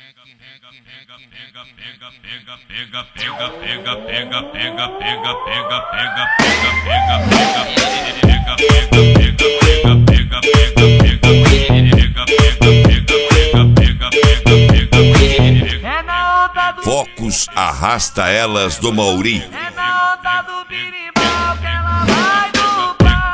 Focus arrasta elas do Mauri. É na onda do birimbau que ela vai no pau.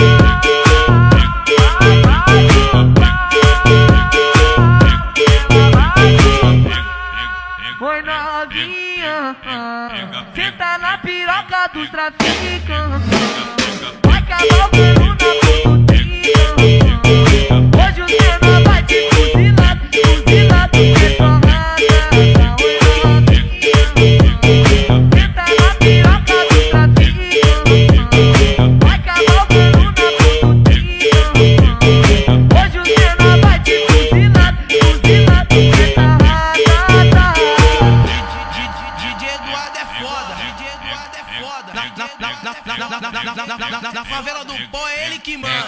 Oi novinha, senta na piroca dos traficantes. Vai cavalgando na pontutinha. Hoje o Senna vai te fuzilar, fuzilar do que torrada. Oi novinha, senta na piroca dos traficantes. Vai cavalgando na pontutinha. Hoje o Senna vai te fuzilar, fuzilar do que torrada. Na favela do pó é ele que manda.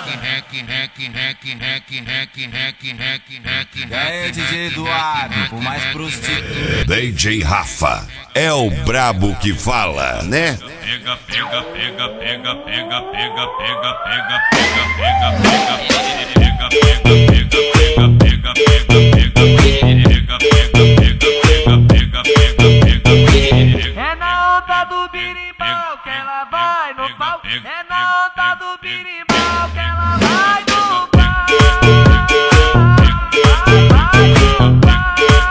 E aí, DJ Eduardo, por mais prostituto. DJ Rafa é o brabo que fala, né? Pega, pega, pega, pega, pega, pega, pega, pega, pega, pega, pega, pega, pega, pega, pega. É na onda do birimbau que ela vai no pau. É na onda do birimbau que ela vai no pau. Vai no pau.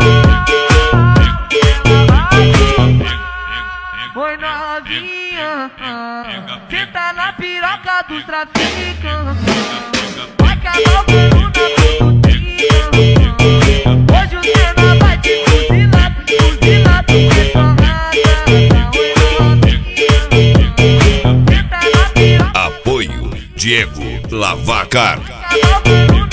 Ela vai no pau. Oi novinha, senta na piroca dos traficantes. Vai cavalgando na pontutinha. Hoje o Senna vai te fuzilar, fuzilar do que torrada. Oi novinha, senta na piroca. Apoio Diego Lavacar. Cavalgando